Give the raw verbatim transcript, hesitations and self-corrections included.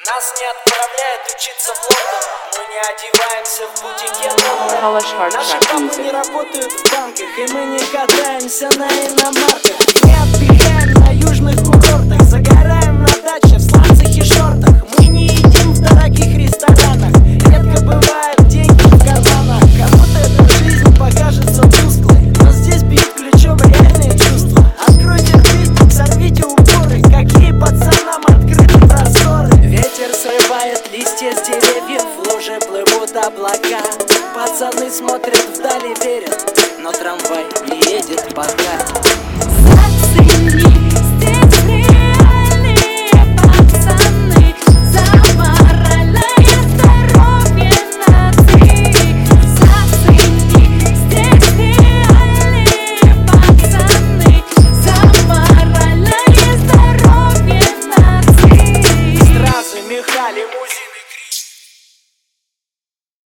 Нас не отправляют учиться в Лондон, мы не одеваемся в бутике. Наши папы не работают в банках, и мы не катаемся на иномарках. Не отдыхаем на южных курортах, загораем на даче в сланцах и шортах. Мы не едим в дорогих ресторанах, редко бывают деньги в карманах. Кому-то эта жизнь покажется тусклой, но здесь бьют ключом реальные чувства. Откройте дверь, сорвите упоры, какие пацанам открыты просторы. Ветер срывает листья с деревьев, в луже плывут облака. Пацаны смотрят вдали, верят, но трамвай не едет пока. Зацени, здесь реальные пацаны, за моральное здоровье нации. Зацени, здесь реальные пацаны, за моральное здоровье нации. Стразы, меха, лимузин.